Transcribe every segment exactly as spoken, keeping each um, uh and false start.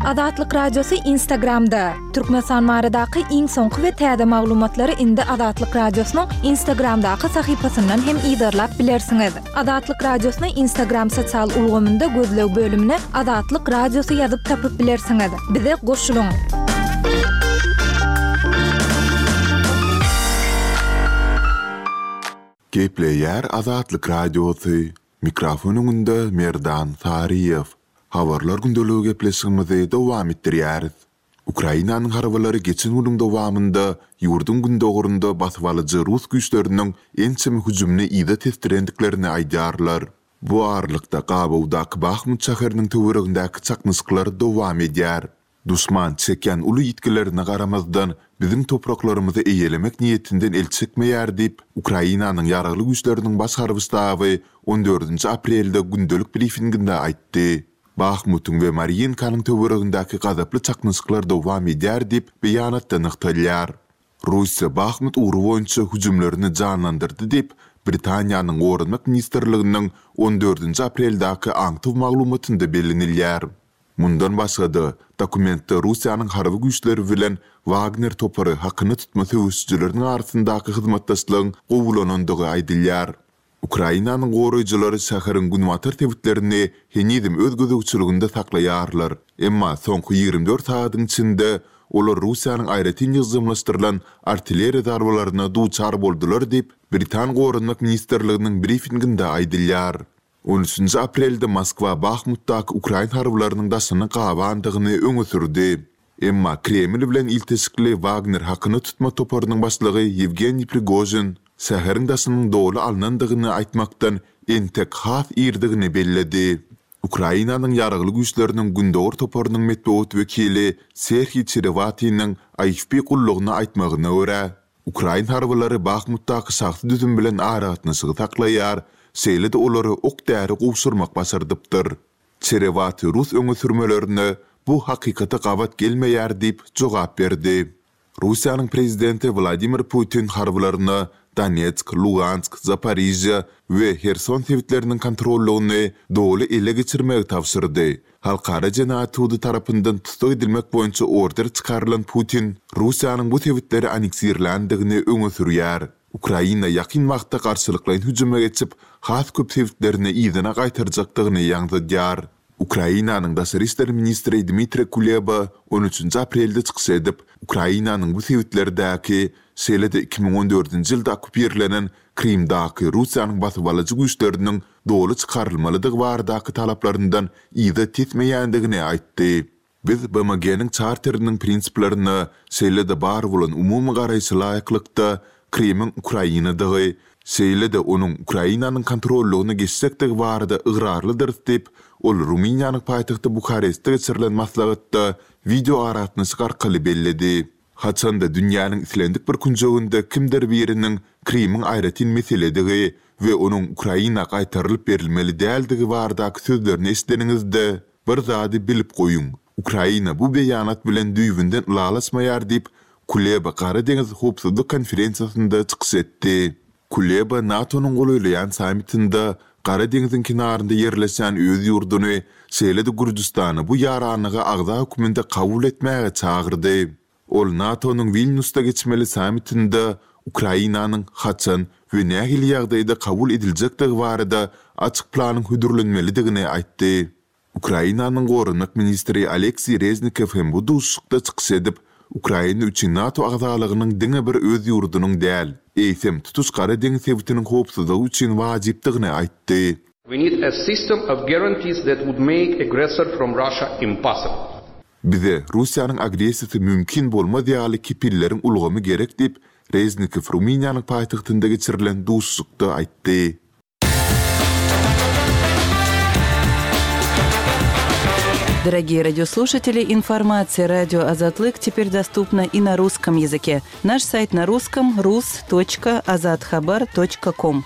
Azatlyk Radiosu Instagramda. Türkmenistan maradaky iň soňky we täze maglumatlary indi Azatlyk Radiosynyň Instagramdaky sahypasyndan hem ýa-da bilersiňiz. Azatlyk Radiosyny Instagram sosial ulgamynda gözlew bölümine Azatlyk Radiosu ýazyp tapyp bilersiňiz. Bize goşulyň. Gepleýär Azatlyk Radiosu. Mikrofonunda Merdan Sariyev. Habarlar gündeligi gepleşigimizi dowam etdirýäris. Ukrainanyň harbalary geçen ýylyň dowamynda ýurdun gündogurunda basyp alyjy Rus güýçleriniň ençemi hüjümine ýa-da testirendiklerini aýdarlar. Bu arlykda Gabawdaky Bahmut şäheriniň töweregindäki çakmyşyklar dowam edýär. Duşman çeken uly ýetkilerine garamazdan bizim topraklarymyzy eýelemek niýetinden el çekmeýär diýip Ukrainanyň ýaragly güýçleriniň baş harby on dördünji aprelde gündelik briefinginde aýtdy. Bahmutun ve Mariinkanyň töweregindäki gazaply çakmyşyklar dowam edýär diýip beýanatda nykdalýar. Russiýa Bahmut uruw boýunça hüjümlerini janlandyrdy diýip Britaniýanyň Gorunmak ministrliginiň on dördünji apreldäki aňtyw maglumatynda bellenilýär. Mundan başga dokumentde Russiýanyň harby güýçleri bilen Wagner topary hakyny tutma söwüşçüleriniň arasyndaky hyzmatdaşlygyň gowulanandygy aýdylýar. Ukrainanyň goraýjylary şäheriň günwatar tebitlerini henizim öz gözegçiliginde saklaýarlar. Emma soňky ýygrimi dört saatyň içinde olar Russiýanyň aýratyn ýyzgymlaşdyrylan artilleriýa darbalaryna duçar boldular diýip Britan Gorunmak ministrliginiň briefinginde aýdylýar. on üçünji aprelde Moskwa Bahmutdaky Ukraina harbalarynyň daşyny gabandygyny öňe sürdi. Emma Kreml bilen ilteşikli Wagner hakyny tutma toparynyň başlygy Yevgeniy Prigozhin şäheriň daşynyň dowly alnandygyny aýtmakdan entek has ýerdigini belledi. Ukrainanyň ýaragly güýçleriniň gündogur toparynyň medeniýet wekili Serhiy Cherevatynyň A F P gullugyny aýtmagyna görä, Ukraina harbalary Bahmutdaky şahsy düzüm bilen aragatnaşygy saklaýar, şeýle de olary ok däri gowşurmak başardypdyr. Cherevaty Rus öňe sürmelerini bu hakykata gabat gelmeýär diýip jogap berdi. Russiýanyň prezidenti Vladimir Putin harbalaryny Donetsk, Lugansk, Zaporizhia we Kherson tebitleriniň kontrollugyny dowly ele geçirmegi tapşyrdy. Halkara Jenaat Sudy tarapyndan tutsak edilmek boýunça order çykarylan Putin, Russiýanyň bu tebitleri aneksirlendigini öňe sürýär. Ukraina ýakyn wagtda garşylyklaryň hüjüme geçip, has köp tebitlerini ýygyna gaýtarjakdygyny ýaňdadýar. Ukrainanyň daşary işler ministri Dmitri Kuleba on üçünji aprelde çykyş edip, Ukrainanyň bu tebitlerdäki şeýle-de iki bin on dördünji ýylda okupirlenen Krimdaky Russiýanyň basyp alyjy güýçleriniň dowly çykarylmalydygy baradaky talaplaryndan ýa-da tetmeýändigini aýtdy. Biz B M G'niň charteriniň prinsiplaryny şeýle-de bar bolan umumy garaýşy laýyklykda Kremliň Ukrainadagy, şeýle-de onuň Ukrainanyň kontrollugyny geçsekdigi barada ıgrarlydyr diýip ol Ruminiýanyň paýtagty Bukarestde geçirilen maslahatda video aratnaşyk arkaly belledi. Haçanda dünýäniň islendik bir kunjogunda kimdir biriniň Kremliň aýratyn meseledigi we onuň Ukraina gaýtarylyp berilmeli däldigi baradaky sözlerini esleningizde bir zady bilip goýun. Ukraina bu beýanat bilen düýbünden lalaşmaýar diýip Kuleba Kara Deniz Hopsuzlyk konferensiýasynda çykyş etdi. Kuleba NATO'nun golaýlayan sammitinde Kara Denizin kinarynda ýerleşen öz ýurduny, şeýle-de Gürjistany bu ýaranyga agza höküminde kabul etmäge çagyrdy. Ol NATO'nun Vilniusda geçmeli sammitinde Ukrainanyň haçan we nähili ýagdaýda kabul ediljekdigi barada açyk planyň hüdürlenmelidigini aýtdy. Ukrainanyň Gorunmak ministri Aleksey Reznikov hem bu duşukda çykyş edip, Ukraina üçin NATO agzalygynyň diňe bir öz ýurdunyň däl, eýsem tutuş Kara Deniz tebitiniň howpsuzlygy üçin wajypdygyny aýtdy. We need a system of guarantees that would make aggressor from Russia impossible. Bize Russiýanyň agresiýasy mümkin bolmaz ýaly kipilleriň ulgamy gerek diýip Reznikov Ruminiýanyň paýtagtynda geçirilen duşukda aýtdy. Дорогие радиослушатели, информация «Радио Азатлык» теперь доступна и на русском языке. Наш сайт на русском – рус точка азатхабар точка ком.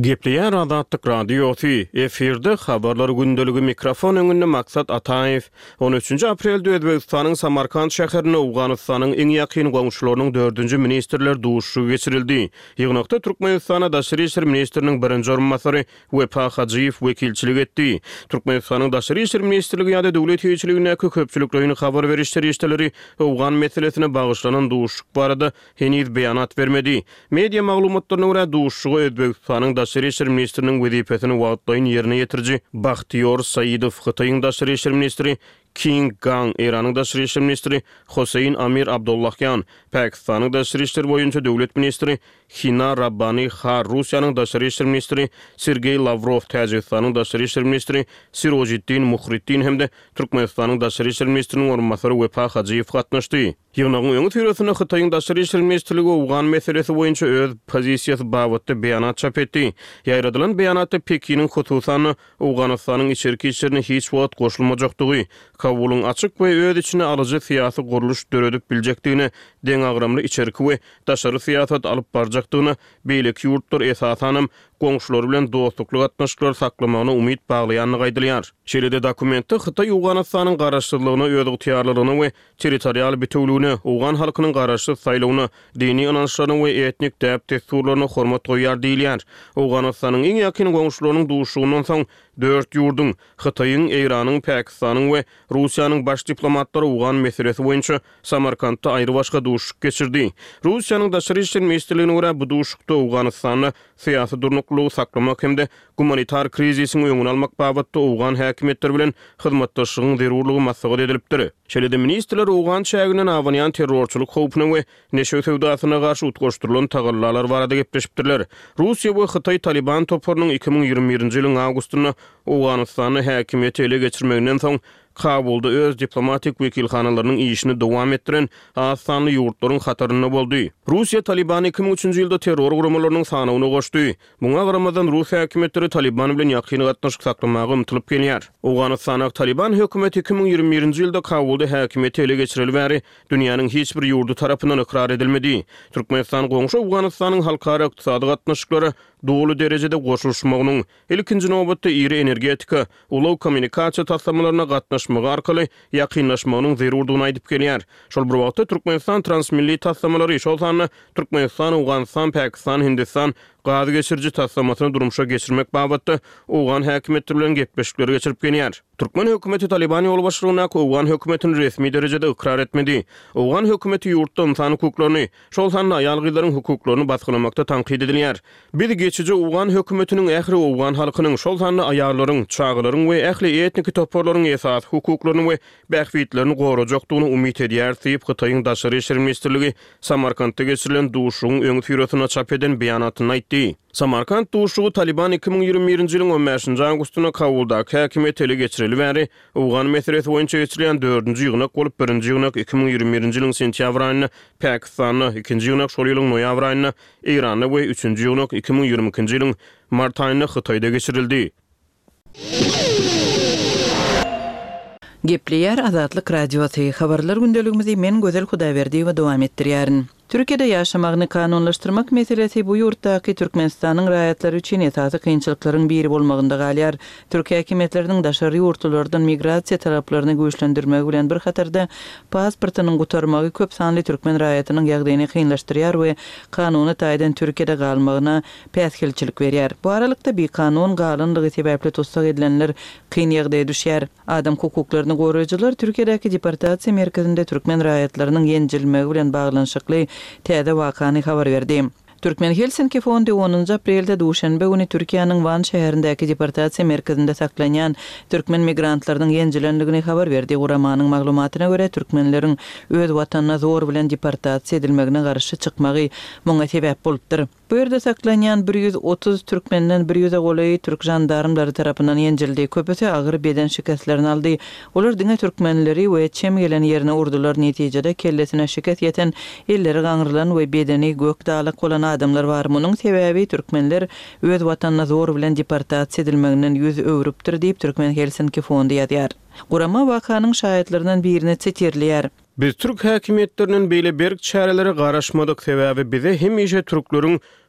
Gepleýär Azatlyk radiosu efirde habarlar gündölügi mikrofon öňünde Maksat Ataev on üçünji aprelde Özbegistanyň Samarkand şäherine Awganystanyň iň ýakyn goňşularynyň dördünji ministrler duşuşy geçirildi. Ýygnakda Türkmenistana Daşary işler ministriniň birinji orunmasary Wepa Hajyýew wekilçilik etdi. Türkmenistanyň Daşary işler ministrligi ýa-da döwlet ýetirligine köpçülik raýony habar berişleri işleri Awgan meselesine bagyşlanan duşuşyk barada heniz beýanat bermedi. Media maglumatlaryna görä duşuşygy Özbegistanyň Daşary işler ministriniň wezipesini wagtlaýyn ýerine ýetirji Bahtiyor Saýydow, Hytaýyň Daşary işler ministri King Gang, Iranyň Daşary işler ministri Hosein Amir Abdullahyan, Pakistanyň Daşary işler boýunça döwlet ministri Hina Rabbani Khan, Russiýanyň Daşary işler ministri Sergey Lavrov, Täjikistanyň Daşary işler ministri Sirojiddin Muhriddin hemde Türkmenistanyň Daşary işler ministriniň orunmasary Wepa Hajyýew gatnaşdy. Ýygnagyň öňü türesine Hytaýyň Daşary işler ministrligi Awgan meselesi boýunça öz pozisiýasy babatda beýanat çap etdi. Ýaýradylan beýanatda Pekiniň hususany Awganystanyň içerki işlerine hiç wagt goşulmajakdygy, Kabulun açık ve öz içine alıcı siyasi kuruluş döredip bilecektiğine, den agramlı içerki ve daşarı siyasat alıp baracaktığına, beyleki yurtlar esasanım, goňşular bilen dostlukly gatnaşyklar saklamagyna umyt baglaýanyny gaýdylýar. Şeýle dokumentde Hytaý Awganystanyň garaşdyrlygyna, öz ygtyýarlygyny we territorial bütünlügine, Awgan halkynyň garaşy saýlawyna, dini inançlaryna we etnik täp testurlaryna hormat goýar diýilýär. Awganystanyň iň ýakyn goňşularynyň duşugundan soň dört ýurdun, Hytaýyň, Iranyň, Pakistanyň we Russiýanyň baş diplomatlary Awgan meselesi boýunça Samarkandda aýry başga duşuk geçirdi. Russiýanyň Daşary işler ministrligine görä bu duşukda Awganystanyň syýasy durnuklugy saklamak hemde humanitar krizisiň öňüni almak babatda Awgan häkimetleri bilen hyzmatdaşlygyň zerurlugy maslahat edilipdir. Şeýle ministrler Awgan şäherinden awanýan terrorçylyk howpuny we neşe sewdasyna garşy utgaşdyrylan tagallalar barada gepleşipdirler. Russiýa we Hytaý Taliban toplarynyň iki ming ýygrimi birinji ýylyň awgustynda Awganystany häkimiýeti ele geçirmeginden soň Kabulda öz diplomatik wekilhanalarynyň işini dowam etdiren az sanly ýurtlaryň hatarynda boldy. Russiýa Taliban iki ming üçünji ýylda terror guramalynyň sanawyny goşdy. Buňa garamadan Russiýa häkimetleri Taliban bilen ýakyn gatnaşyk saklamagy umtylyp gelýär. Awganystanyň Taliban hökümeti iki ming ýygrimi birinji ýylda Kabulda häkimet ele geçirilip bäri dünýäniň hiç bir ýurdu tarapyndan ikrar edilmedi. Türkmenistan goňşy Awganystanyň halkara ykdysady gatnaşyklary dogly derejede goşulmagynyň ilkinji nowbatda iri energetika, ulaw kommunikasiýa taslamalaryna gatnaşmagy arkaly ýakynlaşmagynyň zerurdugyny aýdyp gelýär. Şol bir wagtda Türkmenistan transmilli taslamалary şol sany Türkmenistan, Awganystan, Pakistan, Hindistan gazy geçirji taslamasyny durmuşa geçirmek babatda Awgan häkimetleri bilen gepleşikleri geçirip gelýär. Türkmen hökümeti Taliban ýol başlygyna Awgan hökümetini resmi derejede ikrar etmedi. Awgan hökümeti ýurtda insan hukuklaryny, şol sany aýal gyzlaryň hukuklaryny baskılamakda tanqid edilýär. Bir geçici Awgan hökümetiniň ähli Awgan halkynyň şol sany aýallaryň, çağlaryň we ähli etnik toplaryň esas hukuklaryny we bähwitlerini gorajakdygyny umyt edýär diýip Hytaýyň Daşary işler ministrligi Samarkandda geçirilen duşugyň öňü türesine çap eden beýanatyny aýtdy. Samarkand duşugy Taliban iki ming ýygrimi birinji ýylyň on beşinji awgustyna Kabulda häkimet ele geçirilip bäri Awgan meselesi boýunça geçirilen dördünji ýygnak bolup birinji ýygnak iki ming ýygrimi birinji ýylyň sentýabr aýyna Pakistanyň, ikinji ýygnak şol ýylyň noýabr aýyna Iranyň we üçünji ýygnak iki ming ýygrimi ikinji ýylyň mart aýyna Hytaýda geçirildi. Gepleýär Azatlyk radiosu. Habarlar gündeligimizi men Gözel Hudaýberdiýewa dowam etdirýärin. Türkiýede ýaşamagyny kanunlaşdyrmak meselesi bu ýurtdaky Türkmenistanyň raýatlary üçin esasy kynçylyklaryň biri bolmagynda galýar. Türkiýe häkimetleriniň daşary ýurtlardan migrasiýa talaplaryny güýçlendirmegi bilen bir hatarda pasportynyň gutarmagy köp sanly türkmen raýatynyň ýagdaýyny kynlaşdyrýar we kanuny taýdan Türkiýede galmagyna päskelçilik berýär. Bu aralykda bir kanun galynlygy sebäpli tutsak edilenler kyn ýagdaýa düşýär. Adam hukuklaryny goraýjylar Türkiýedäki deportasiýa merkezinde türkmen raýatlarynyň ýenjilmegi bilen baglanyşykly täze wakany habar berdi. Türkmen Helsinki Fondu onuncu aprelde duşanbe günü Türkiýanyň Van şäherindäki deportasiýa merkezinde saklanýan türkmen migrantlarynyň ýenjilenligini habar berdi. Guramanyň maglumatyna görä türkmenleriň öz watanyna zor bilen deportasiýa edilmegine garşy çykmagy muňa sebäp bolupdyr. Bu ýerde saklanýan bir ýüz otuz türkmenden bir ýüze goly türk jandarmlary tarapyndan ýenjildi. Köpüsi agyr beden şikestlerini aldy. Olar diňe türkmenleri we çem gelen ýerine urdular. Netijede kellesine şikest ýeten, elleri gaňrylan we bedeni gök dağlık bolan adamlar bar. Munyň sebäbi türkmenler öz watanyna zor bilen deportasiýa edilmeginden ýüz öwrüpdir diýip Türkmen Helsinki Fondu ýazýar. Gurama wakanyň şahitlerinden birini çetirliýär. Biz Türk häkimetleriniň beýle berk çäreleri garaşmadyk sebäbi bize hemişe türkleriň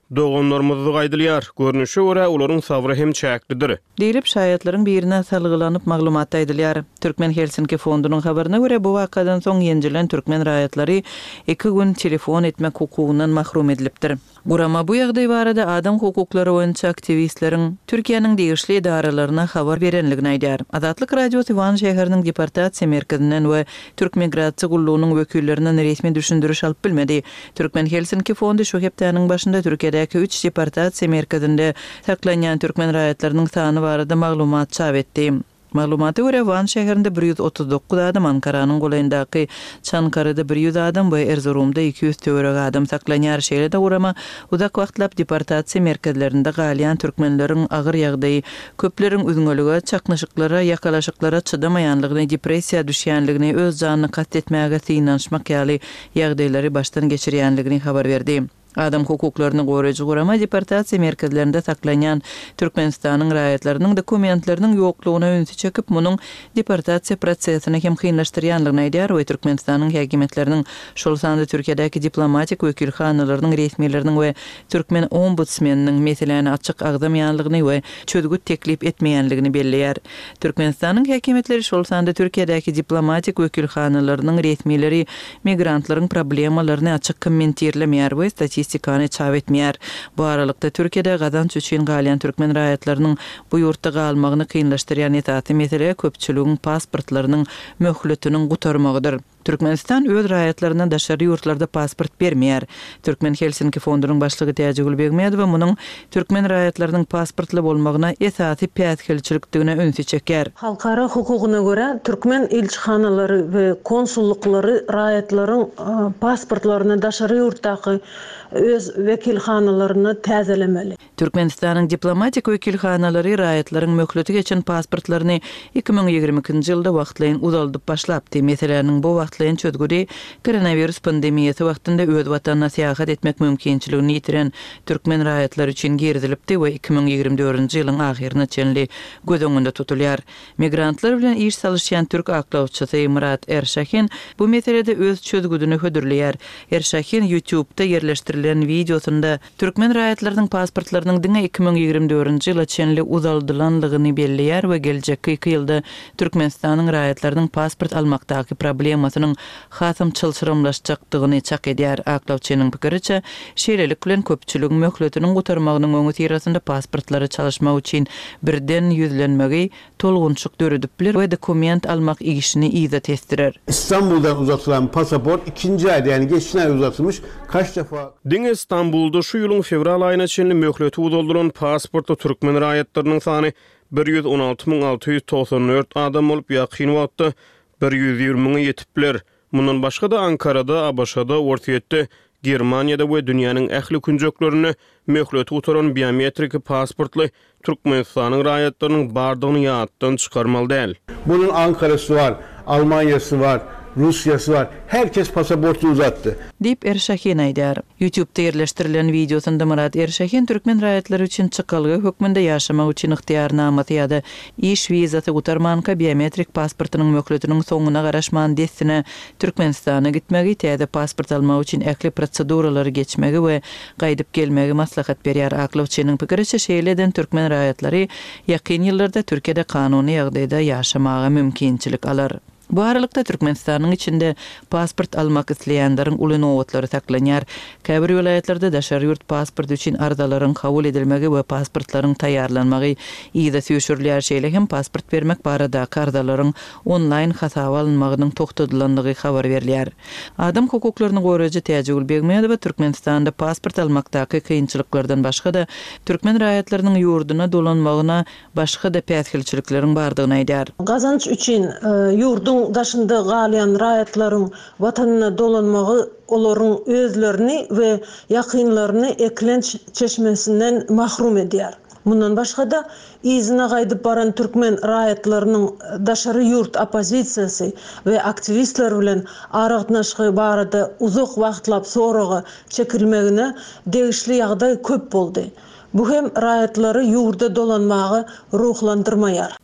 Doğanlarımızı gaýdylýar. Görnüşe görä olaryň sabry hem çäklidir. Diýilip şaýatlaryň birine salgylanyp maglumat aýdylýar. Türkmen Helsinki fondunyň habaryna görä bu wakadan soň ýenjilen türkmen raýatlary iki gün telefon etmek hukugundan mahrum edilipdir. Gurama bu ýagdaý barada adam hukuklary boýunça aktivistleriň Türkiýanyň degişli idaralaryna habar berenligini aýdýar. Azatlyk radiosu Van şäheriniň deportasiýa merkezinden we Türk migrasiýa gullugynyň wekillerinden resmi düşündürüş alyp bilmedi. Türkmen Helsinki fondu şu hepdeniň başynda Türkiýedäki üç deportasiýa merkezinde saklanýan türkmen raýatlarynyň sany barada maglumat çap etdi. Maglumaty görä Van şäherinde bir ýüz otuz dokuz adam, Ankaranyň golaýyndaky Çankarada bir ýüz adam we Erzurumda iki ýüz töwerek adam saklanýar. Şeýle-de urama uzak wagtlap deportasiýa merkezlerinde galýan türkmenleriň agyr ýagdaýy, köpleriň üzüňlüge, çaknaşyklara, ýakalaşyklara çydamaýanlygyny, depressiýa düşýänligini, öz janyny katletmäge synanşmak ýaly ýagdaýlary başdan geçirýänligini habar berdi. Adam hukuklaryny goraýjy gurama deportasiýa merkezlerinde saklanýan Türkmenistanyň raýatlarynyň dokumentlarynyň ýoklugyna öňsü çekip munyň deportasiýa prosesini hem kynlaşdyrýanlygyny aýdýar we Türkmenistanyň häkimetleriniň şol sanda Türkiýedäki diplomatik wekilhanalarynyň resmileriniň we türkmen ombudsmeniniň meseleni açyk agdamaýanlygyny we çözgüt teklip etmeýänligini belleýär. Türkmenistanyň häkimetleri şol sanda Türkiýedäki diplomatik wekilhanalarynyň resmileri migrantlaryň problemalaryny açyk kommentirlemeýär we statistikany çap etmeýär. Bu aralykda Türkiýede gazanç üçin galýan türkmen raýatlarynyň bu ýurtda galmagyny kynlaşdyrýan etaty mesele köpçüligiň pasportlarynyň möhletiniň gutarmagydyr. Türkmenistan öz raýatlaryna daşary ýurtlarda pasport bermeýär. Türkmen Helsinki fondunyň başlygy Täjegül Begmedov munyň türkmen raýatlarynyň pasportly bolmagyna esasy päskelçilikdigine öňsü çeker. Halkara hukugyna görä türkmen elçihanalary we konsulluklary raýatlaryň pasportlaryny daşary ýurtdaky öz wekilhanalaryny täzelemeli. Türkmenistanyň diplomatik wekilhanalary raýatlaryň möhleti geçen pasportlaryny iki ming ýigirme ikinji ýylda wagtlaýyn uzaldyp başlapdy. Meseleniň bu wagtlaýyn çözgüdi koronavirus pandemiýasy wagtynda öz watanyna seýahat etmek mümkinçiligini ýitiren türkmen raýatlary üçin girdilipdi we iki ming ýigirme dördünji ýylyň ahyryna çenli göz öňünde tutulýar. Migrantlar bilen iş salışýan türk aklawçysy Murat Erşahin bu meselede öz çözgüdüni hödürleýär. Erşahin YouTube'da yerleşdirilen videosunda türkmen raýatlarynyň pasportlarynyň diňe iki ming ýigirme dördünji ýyla çenli uzaldylanlygyny belleýär we geljekki iki ýylda Türkmenistanyň raýatlarynyň pasport almakdaky problemasynyň hasam çylçyramlaşjakdygyny çak edýär. Aklawçynyň pikiriçe, şeýlelik bilen köpçüligiň möhletiniň gutarmagynyň öňü tirasynda pasportlary çalışmak üçin birden ýüzlenmegi tolgunçuk döredip biler we dokument almak igişini iýat etdirer. İstanbul'dan uzatılan pasaport ikinci ayda yani geçen ay uzatılmış. Kaç defa? Diň İstanbul'da şu ýylyň fevral aýyna çenli möhleti uzaldyran pasportda türkmen raýatlarynyň sany bir ýüz on alty ming alty ýüz toksan dört adam bolup ýakyn wagtda bir ýüz ýigirme miňe ýetipler. Mundan başga da Ankarada, Abaşada, Ortaýetde, Germaniýada we dünýäniň ähli künjeklerini möhleti utaran biometrik pasportly Türkmenistanyň raýatlarynyň bardygyny ýatdan çykarmaly däl. Bunun Ankara'sı var, Almanya'sı var, Rusya'sı var. Herkes pasaportu uzattı. Dip Erşahin aýdýar. YouTube'da yerleşdirilen videosunda Murat Erşahin türkmen raýatlary üçin çykalgy hökmünde ýaşamak üçin ihtiýarnamasy ýa-da iş wizasy gutarmanka biometrik pasportynyň möhletiniň soňuna garaşman destine Türkmenistana gitmegi, täze pasport almak üçin ähli proseduralary geçmegi we gaýdyp gelmegi maslahat berýär. Aklawçynyň pikiriçe şeýleden türkmen raýatlary ýakyn ýyllarda Türkiýede kanuny ýagdaýda ýaşamaga mümkinçilik alar. Bu aralykda Türkmenistanyň içinde pasport almak isleýänleriň uly nowatlary saklanýar. Käbir welaýatlarda daşary ýurt pasport üçin arzalaryň kabul edilmegi we pasportlaryň taýýarlanmagy ýa-da süýşürilýär. Şeýle hem pasport bermek barada arzalaryň online hasaba alınmagynyň toktadylanlygy habar berilýär. Adam hukuklaryny goraýjy Täjegül Begmedov Türkmenistanda pasport almakdaky kynçylyklardan başga da türkmen raýatlarynyň ýurduna dolanmagyna başga da päskelçilikleriň bardygyny aýdýar. Gazanç üçin ýurdun daşynda galýan raýatlaryň watanyna dolanmagy olaryň özlerini we ýakynlaryny eklenç çeşmesinden mahrum edýär. Bundan başga da izine gaýdyp baran türkmen raýatlarynyň daşary ýurt opozisiýasy we aktivistler bilen aragtnaşgy barada uzak wagtlap soragy çekilmegine degişli ýagdaý köp boldy. Bu hem raýatlary ýurda dolanmagy ruhlandyrmaýar.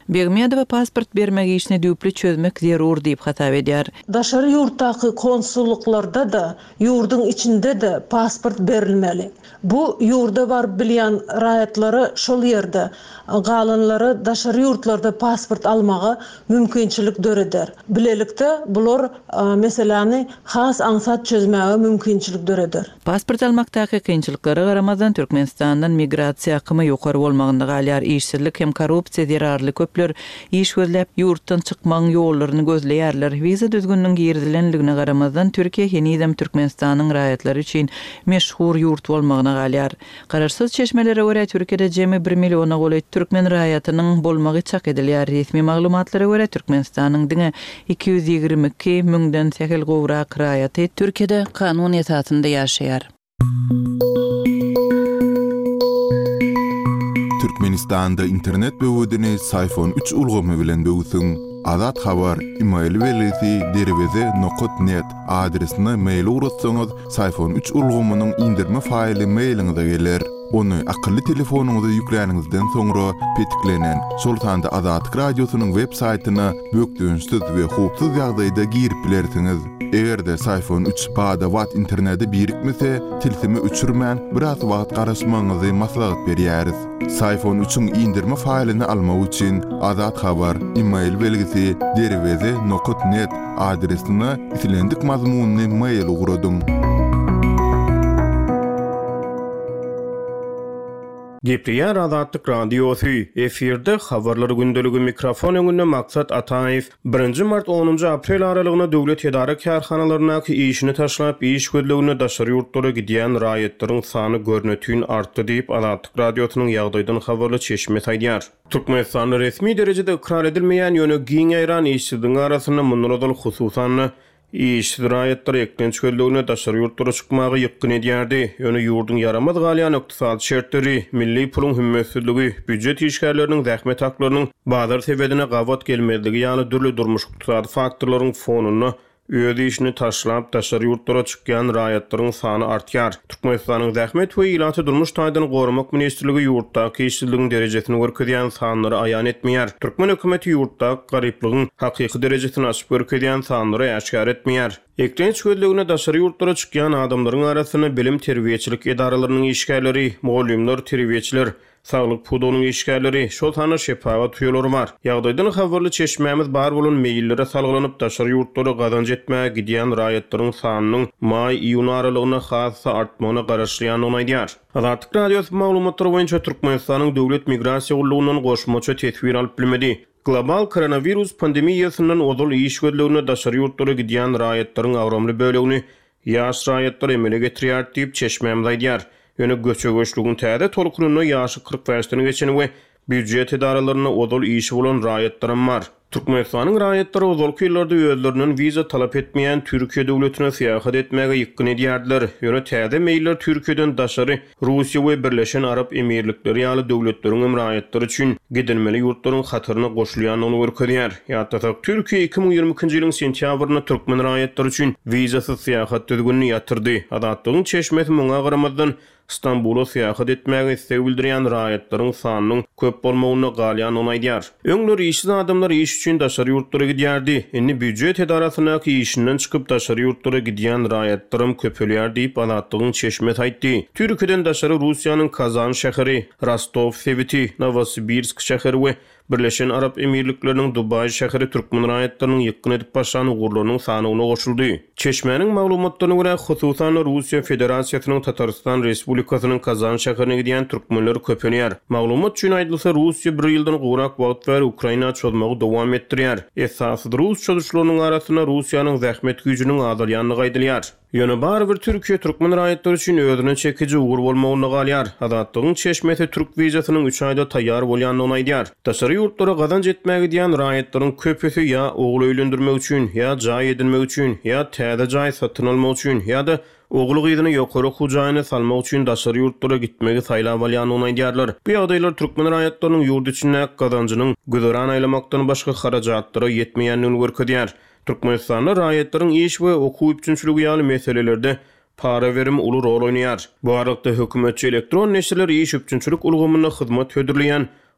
Begmiyadova pasport bermegi işini düplü çözmek zerur diýip hatap edýär. Daşary ýurtdaky konsulluklarda da, ýurdun içinde de pasport berilmeli. Bu ýurda bar bilýän raýatlary şol ýerde galanlary daşary ýurtlarda pasport almaga mümkinçilik döreder. Bilelikde bular meselany has ansat çözmäge mümkinçilik döreder. Pasport almakdaky kynçylyklary garamazdan Türkmenistandan migrasiýa akymy ýokary bolmagynda galýar işsizlik hem korrupsiýa zerarly köpler iş gözläp ýurtdan çykmagyň ýollaryny gözleýärler. Wiza düzgünliğine girdilenligine garamazdan Türkiýe henizem Türkmenistanyň raýatlary üçin meşhur ýurt bolmagyna galýar. Kararsyz çeşmelere görä Türkiýede jemi bir milliona goly türkmen raýatynyň bolmagy çak edilýär. Resmi maglumatlara görä Türkmenistanyň diňe iki yüz ýigirme iki müňden sähel gowrak raýaty Türkiýede kanun esasynda ýaşaýar. Türkmenistanda internet böwüdini Sayfon üç ulgamy bilen böwüsüň. Azat habar email welisi derweze nokta net adresine mail uratsaňyz Sayfon üç ulgamynyň indirme faýly mailiňize geler. Onu akıllı telefonunuza yükleýäningizden soňra petiklenen Sultanda Azatlyk Radiosynyň web saýtyna bökdüňsiz we hupsuz ýagdaýda girip bilersiňiz. Egerde Sayfon üç bada wat interneti birikmese, tilsimi üçürmän biraz wagt garaşmaňyzy maslahat berýäris. Sayfon üçüň indirme faýlyny almak üçin Azat habar email belgisi derweze nokta net adresine itilendik mazmunyny mail uguradyň. Gepriyar Azatlyk Radiosu efirde habarlary gündeligi mikrofon öňünde Maksat Ataýew birinji mart onuncu aprel aralygyna döwlet edara karhanalaryna işini taşlap iş gözlegine daşary ýurtlara gidýän raýatlaryň sany görnetýün artdy diýip Azatlyk Radiosynyň ýagdaýdan habarly çeşme taýdýar. Türkmenistan resmi derejede ikrar edilmeýän ýöne giň aýran işçiligiň arasyna munradal hususan İş raýatlar eklenç gözlegine daşary ýurtlara çykmagy ýykyn edýärdi. Ýöne ýurdun yaramaz galýan ykdysady şertleri, milli pulun hümmetçiligi, büdjet işgärleriniň zähmet haklarynyň bazar sebedine gawat gelmezligi ýaly dürli durmuş ykdysady faktorlaryň fonuny öz işini taşlap daşary ýurtlara çykýan raýatlaryň sany artýar. Türkmenistanyň zähmet we ýylaty durmuş taýdan gorumak ministrligi ýurtdaky işçiligiň derejesini görkezýän sanlary aýan etmeýär. Türkmen hökümeti ýurtdaky garyplygyň hakyky derejesini açyp görkezýän sanlary aşkar etmeýär. Eklenç gözlegine daşary ýurtlara çykýan adamlaryň arasyna bilim terbiýeçilik edaralarynyň işgärleri, muallimler, terbiýeçiler, saglyk pudunyň işgärleri, şol sany şepawat ýolary bar. Ýagdaýdan habarly çeşmämiz bar bolan meýillere salgylanyp daşary ýurtlara gazanç etmäge gidýän raýatlaryň sanynyň may-iýun aralygyna hassa artmagyna garaşlýanyny aýdýar. Azatlyk Radiosu maglumatlary boýunça Türkmenistanyň döwlet migrasiýa gullugynyň goşmaça tesbir alyp bilmedi. Global koronavirus pandemiýasynyň ozal iş gözlegine daşary ýurtlara gidýän raýatlaryň agramly bölegini ýaş raýatlar emele getirýär diýip çeşmämiz aýdýar. Ýöne göçegeçligiň täze tolkunyny ýaşy kırk ýaşdan geçeni we büdjet edaralarına ozal işi bolan raýatlarym bar. Türkmenistanyň raýatlary ozal ýyllarda özleriniň wiza talap etmeýän Türkiýe döwletine syýahat etmäge ýykyn edýärdiler. Ýöne täze meýiller Türkiýeden daşary Russiýa we Birleşen Arap Emirlikleri ýaly döwletleriň raýatlary üçin gidilmeli ýurtlaryň hatyryna goşulýanyny görkezýär. Ýa-da Türkiýe iki ming ýygrimi ikinji ýylyň sentýabryna türkmen raýatlary üçin wizasyz syýahat düzgünini ýatyrdy. Azatlygyň çeşmesi muňa garamazdan İstanbul'a syýahat etmäge istek bildirýän raýatlaryň sanynyň köp bolmagyny galýan onaýdýar. Öňler işsiz adamlar iş üçin daşary ýurtlara gidýärdi. Endi büdjet edarasyna işinden çykyp daşary ýurtlara gidýän raýatlarym köpelýär diýip Azatlygyň çeşme taýtdy. Türkiýeden daşary Russiýanyň Kazan şäheri, Rostov, Seviti, Novosibirsk şäheri we Birleşen Arap Emirlikleriniň Dubay şäheri türkmen raýatlarynyň ýykyn edip başlany ugurlarynyň sanyna goşuldy. Çeşmeniň maglumatlaryna görä hususan Russiýa Federasiýasynyň Tatarstan Respublikasynyň Kazan şäherine gidýän türkmenler köpenýär. Maglumat üçin aýdylsa Russiýa bir ýyldan gowrak wagt we Ukraina çözmäge dowam etdirýär. Esasy Rus çözüşleriniň arasyna Russiýanyň zähmet güýjüniň azalýanyny gaýdylýar. Ýöne bar bir Türkiýe türkmen raýatlary üçin özüne çekiji ugur bolmagyny galýar. Azatlygyň çeşmesi türk wizasynyň üç aýda taýýar bolýanyny aýdýar. Daşary ýurtlara gazanç etmäge gidýän raýatlaryň köpüsi ýa ogly öýlendirmek üçin, ýa jaý edilmek üçin, ýa täze jaý satyn almak üçin, ýa-da ogly gyzyny ýokary hujaýyna salmak üçin daşary ýurtlara gitmegi saýlap alýanyny aýdýarlar. Bu ýagdaýlar türkmen raýatlarynyň ýurt içinde gazançynyň güzäran aýlamakdan başga harajatlary ýetmeýänligini görkezýär. Türkmenistanda raýatlaryň iş we okuw üçinçiligi ýaly meselelerde para verimi uly rol oýnaýar. Bu arada hökümetçi elektron neşirler iş üçinçilik ulgamyna hyzmat hödürleýän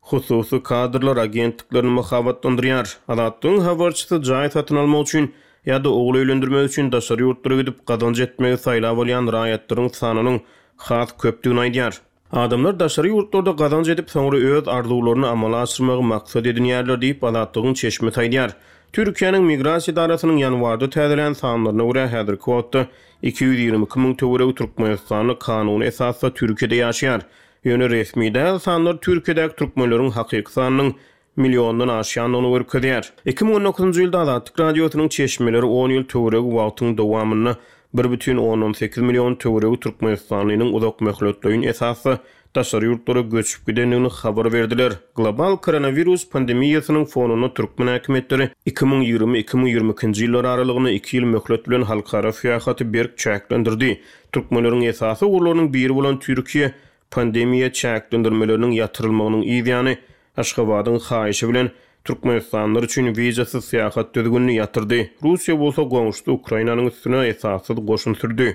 hususy kadrlar agentliklerini muhabatlandırýar. Adatlyň habarçysy jaý satyn almak üçin ýa-da oğul öýlendirmek üçin daşary ýurtlara gidip gazanç etmegi saýlap bolýan raýatlaryň sanynyň has köpdigini aýdýar. Adamlar daşary ýurtlarda gazanç edip soňra öz arzularyny amala aşyrmagy maksat edinýärler diýip adatlygyň çeşme taýdýar. Türkiýanyň migrasiýa idarasynyň ýanwarda täzelen sanlaryna görä häzirki wagtda iki yüz ýygrimi iki miň töwereg türkmenistanyň kanuny esasda Türkiýede ýaşaýar. Ýöne resmi däl sanlar Türkiýedäki türkmenleriň hakyky sanynyň milyondan aşýanlygyny görkezýär. iki miň on dokuzunçy ýylda Azatlyk radiosynyň çeşmeleri on ýyl töwereg wagtyň dowamyny bir бүтүн on sekiz million töwereg türkmenistanyň uzak möhletliğin esasy daşary ýurtlara göçüp gidenligini habar berdiler. Global koronavirus pandemiýasynyň fonuny türkmen häkimetleri iki miň ýygrimi iki miň ýygrimi ikinji ýyllar aralygyny iki ýyl möhlet bilen halkara fiýahaty berk çäklendirdi. Türkmenleriň esasy urlarynyň biri bolan Türkiýe pandemiýa çäklendirmeleriniň ýatyrylmagynyň ýa-da Aşgabatyň haýyşy bilen Türkmenistanlar üçin vizasız seyahat düzgünlüğünü yatırdı. Rusya bolsa goňuşdy Ukrainanyň üstüne esassız goşun sürdi.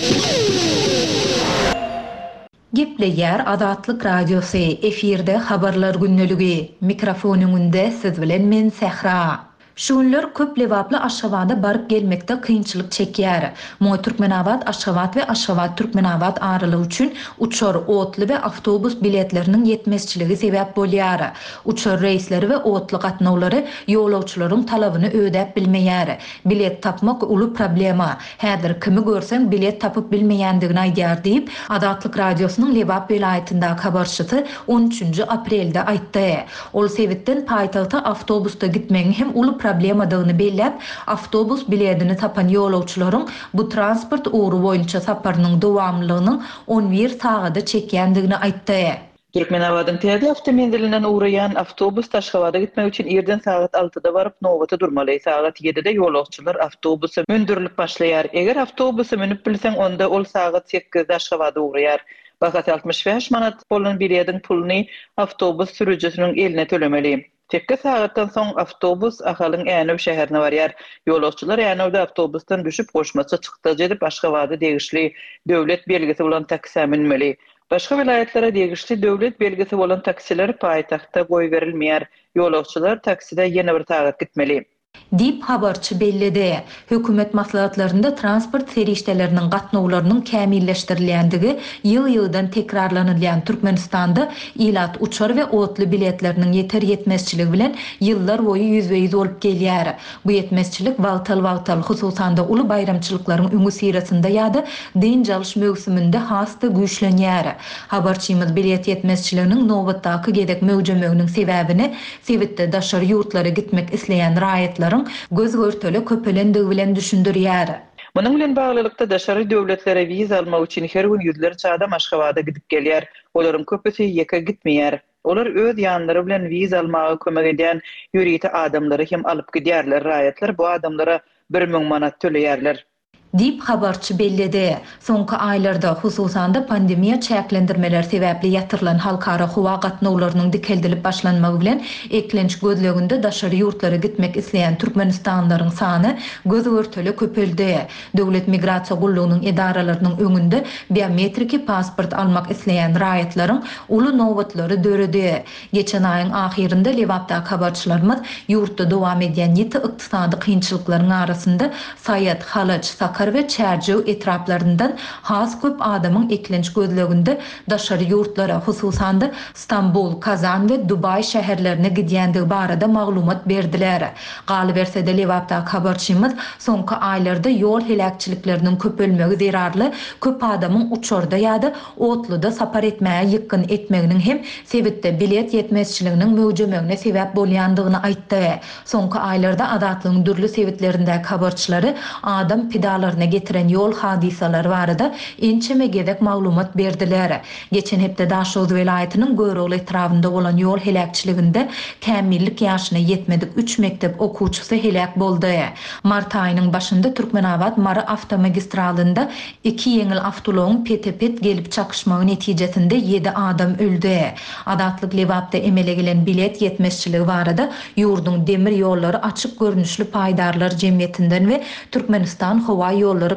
Gepleýär Azatlyk radiosy efirde habarlar günneligi. Mikrofonyňynda siz bilen men Sehra. Şunlar köp lewaply Aşgabada barıp gelmekde kynçylyk çekýär. Moý Türkmenabad, Aşgabat we Aşgabat Türkmenabad aralygy üçin uçar otly we awtobus biletleriniň ýetmezçiligi sebäp bolýar. Uçar reisleri we otly gatnawlary ýolawçylaryň talabyny ödäp bilmeýär. Bilet tapmak uly problema. Häzir kimi görseň bilet tapyp bilmeýändigini aýdýar diýip Azatlyk radiosynyň Lewap vilayatyndaky habarçysy on üçünçi aprelde aýtdy. Ol sebäpden paýtagta awtobusda gitmegiň hem uly problemadygyny belläp, awtobus biletini tapan ýolawçylaryň bu transport uğru boýunça saparynyň dowamlygynyň on bir sagada çekýändigini aýtdy. Türkmenabadyň täze awtomendilinden uğrayan awtobus Taşgabada gitmek üçin erden saat altıda barıp nowata durmaly. Saat ýedide ýolawçylar awtobusy mündürilip başlaýar. Eger awtobusy minip bilseň onda ol saat sekizde Taşgabada uğraýar. Bakat altmış beş manat bolan biletiň pulny awtobus sürüjüsiniň eline tölemeli. sekiz saatdan soň awtobus Ahalyň Änöw şäherine barýar. Ýolawçylar Änöwde awtobusdan düşüp goşmaça çykdy jedip Aşgabada degişli döwlet belgesi bolan taksiä minmeli. Başga vilayatlara degişli döwlet belgesi bolan taksiler paýtagtda goý berilmeýär. Ýolawçylar takside ýene bir saat gitmeli. Dip habarçy bellidi. Hökümet maslahatlarında transport serişdelerinin gatnawlarynyň kämilleşdirilýändigi ýyl-ýyldan tekrarlanylýan Türkmenistanda ilat uçar we otly biletleriniň ýeter ýetmezçiligi bilen ýyllar boyu ýüzbeýiz bolup gelýär. Bu ýetmezçilik wagtal-wagtal hususanda uly bayramçylyklaryň öňü sirasynda ýa-da din jalyş mövsüminde hasty güýçlenýär. Habarçymyz bilet ýetmezçiliginiň nowbatdaky gedek möwjemeginiň sebäbini sebitde daşary ýurtlara gitmek isleýän raýatlar göz görteli köpelendigi bilen düşündirýär. Munyň bilen baglylykda daşary döwletlere viza almak üçin her gün ýüzlerçe adam Aşgabada gidip gelýär. Olaryň köpüsi ýeke gitmeýär. Olar öz ýanlary bilen viza almagy kömek edýän ýüriti adamlary hem alyp gidýärler. Raýatlar bu adamlara bir miň manat töleýärler. Dip habarçy bellidi. Soňky aýlarda hususanda pandemiýa çäklendirmeler sebäpli ýatyrylan halkara howa gatnawlarynyň dikeldilip başlanmagy bilen eklenç gözleginde daşary ýurtlara gitmek isleýän türkmenistanlaryň sany göz görteli köpeldi. Döwlet migrasiýa gullugynyň edaralarynyň öňünde biometriki pasport almak isleýän raýatlaryň uly nowbatlary döredi. Geçen aýyň ahirinde Lewapda habarçylarymyz ýurtda dowam edýän ýeti ykdysady kynçylyklaryň arasynda Saýat, Halaç, Sakar ve Çerçew etraplarından has köp adamın eklenç gözleginde daşary ýurtlara hususanda Stambul, Kazan ve Dubay şäherlerine gidýändigi barada maglumat berdiler. Galyberse de Lewapda habarçymyz soňky aýlarda ýol helakçylikleriniň köpelmegi zerarly köp adamyň uçarda ýa-da otluda sapar etmäge ýykyn etmeginiň hem sebäpde bilet ýetmezçiliginiň möwjemegine sebäp bolýandygyny aýtdy. Soňky aýlarda adatlyň dürli sebäplerinde habarçylary adam pidalarına getiren yol hadisalar barada ençeme gedek maglumat berdiler. Geçen hepde Daşoz vilayatynyň Göýrol etrafynda bolan yol helakçyliginde kämmillik ýaşyna ýetmedik üç mektep okuwçysy helak boldy. Mart aýynyň başynda Türkmenabad Mara awtomagistralynda iki ýeňil awtologyň petepet gelip çakışmagy netijesinde ýedi adam öldü. Adatlyk Lewapda emele gelen bilet ýetmezçiligi barada ýurdun demir ýollary açyk görnüşli paýdarlar jemgyýetinden we Türkmenistan Howa ýollary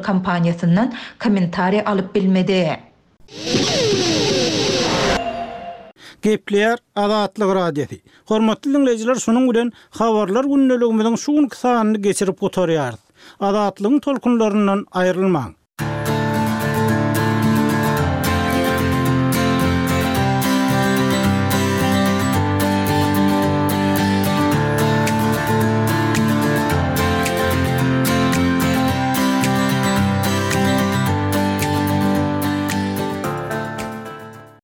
kompaniyasyndan kommentariýa alyp bilmedi. Gepleýär Azatlyk radiosu. Hormatly dinleyijiler, şonuň bilen habarlar gündeligimiziň şu sanyny geçirip gotarýarys. Azatlygyň tolkunlaryndan aýrylmaň.